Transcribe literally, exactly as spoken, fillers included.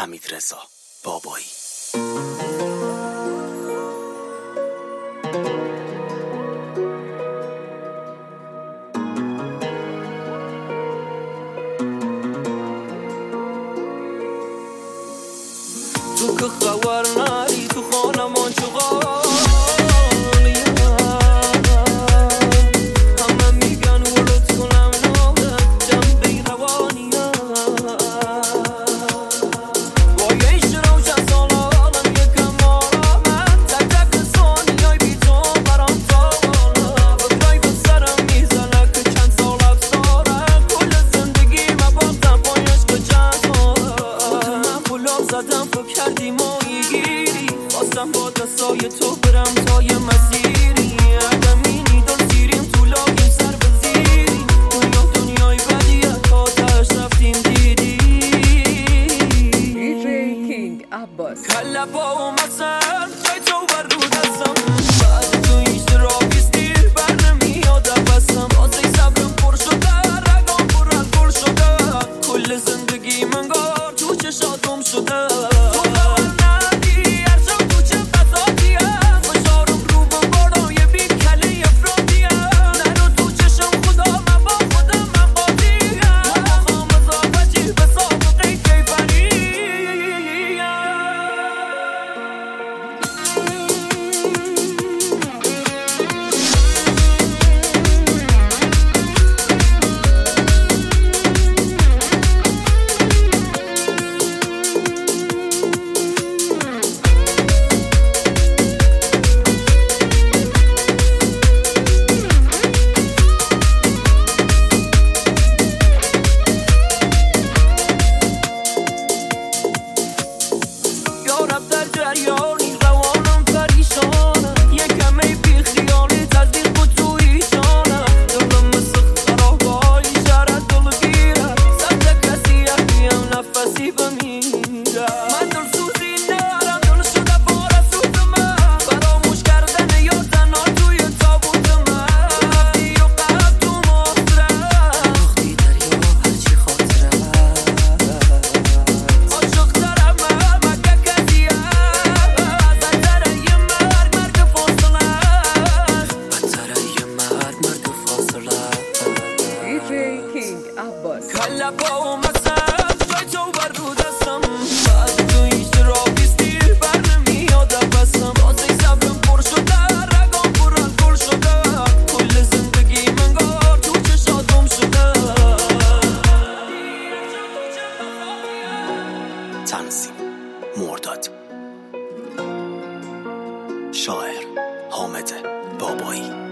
حمیدرضا بابایی. تو که خبر نری تو خانمان چقدر همه میگن ولد کنم نامت جنبه روانیم با یه ایش روشن سالانم یکم آرامم تک تک ثانیای بی تو برام تاوانم فکرای به سرم میزنه که چند سال افساره کل زندگی مباختم با عشق چند ساله من پولاب زدم فکر کردی مایی گیری خواستم با دستای تو برم تا یه مسیری عدمینی دل سیریم تو لاگیم سر بزیریم دنیا دنیای بدیه تا تش رفتیم دیدی دیجی کینگ عباس کله با اومدسن جای تو بر رو دستم بعد تو هیچ رابیز دیر بر نمیاد بستم بازه صبرم پر شده رگام پر الکل شده کل زندگی منگار تو چشاتم شده جریانی روانم پریشانه یکم ای بی خیالی تزدیق بود توی جانه دلم مثل خرابای شرط دلگیره سبت کسی اگیم نفسی بمیره من دل سوزی نرم دل شده بار سوز من فراموش کردن یا تنها توی تابوت من رفتی و قلب تو مصرم وقتی دریا هرچی خاطرم عاشق دارم من مگه کسی کله با اومدسن جای تو بر رو دستم بعد تو هیچ رابیز دیر بر نمیاد بستم بازه صبرم پر شده رگام پر الکل شده کل زندگی منگار تو چشاتم شده تنظیم مرداد، شاعر حامد بابایی.